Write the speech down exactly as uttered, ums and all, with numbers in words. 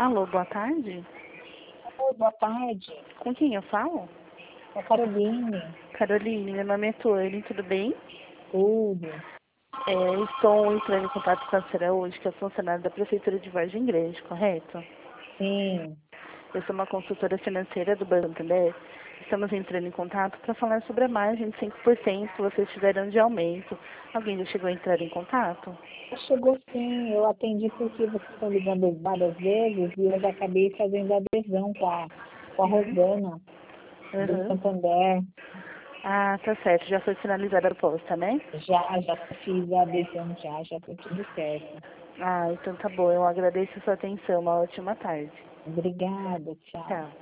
Alô, boa tarde. Oi, boa tarde. Com quem eu falo? É Caroline. Caroline, meu nome é Tuane, tudo bem? Tudo. É, estou entrando em contato com a senhora hoje, que é funcionária da Prefeitura de Vargem Grande, correto? Sim. Eu sou uma consultora financeira do Banco Santander. Estamos entrando em contato para falar sobre a margem de cinco por cento que vocês tiveram de aumento. Alguém já chegou a entrar em contato? Chegou sim, eu atendi porque vocês estão ligando várias vezes e eu já acabei fazendo adesão com a, com a Rosana, do Uhum. Santander. Ah, tá certo. Já foi finalizada a proposta, né? Já, já fiz a adesão já, já foi tudo certo. Ah, então tá bom. Eu agradeço a sua atenção. Uma ótima tarde. Obrigada, tchau. Tchau.